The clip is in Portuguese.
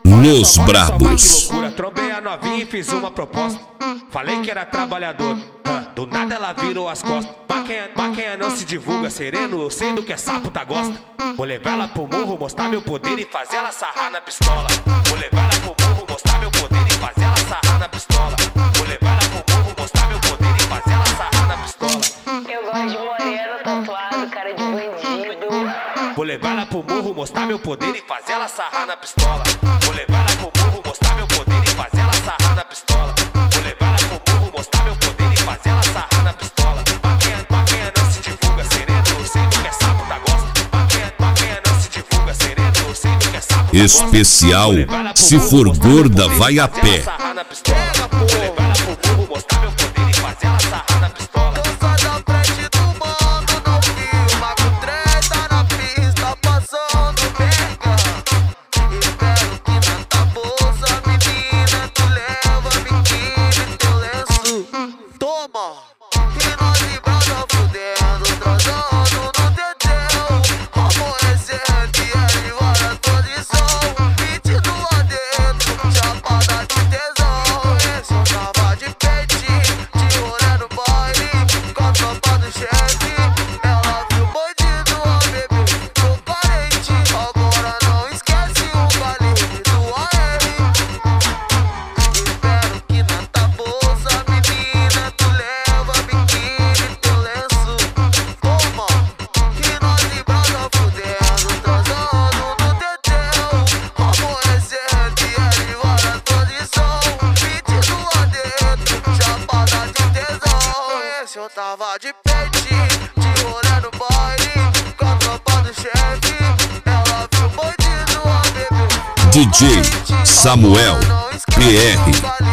Los Brabos. Que loucura, trombei a novinha e fiz uma proposta. Falei que era trabalhador, do nada ela virou as costas. Maquinha não se divulga, sereno, eu sei do que é sapo da gosta. Vou levar ela pro morro, mostrar meu poder e fazer ela sarrar na pistola. Vou levar ela pro morro, mostrar meu poder e fazer ela sarrar na pistola. Vou levar ela pro morro, mostrar meu poder e fazer ela sarrar na pistola. Eu gosto de moreno, tatuado, cara de bandido. Vou levar ela pro morro, mostrar meu poder e fazer ela sarrar na pistola. Vou levar ela pro morro, mostrar meu poder e fazer ela sarrar na pistola. Vou levar ela pro morro, mostrar meu poder e fazer ela sarrar na pistola. Maquinha não se divulga, sereno, eu sei do que é sapo da gosta. Maquinha não se divulga, sereno, eu sei do que é sapo da gosta. Especial, se for gorda, vai a pé. Vou levar ela pro morro, mostrar meu poder e fazer ela sarrar na pistola. Eu tava de peitinho, de olhar no baile, com a tropa do chefe. Ela viu o bandido, a bebê. DJ Samuel PR.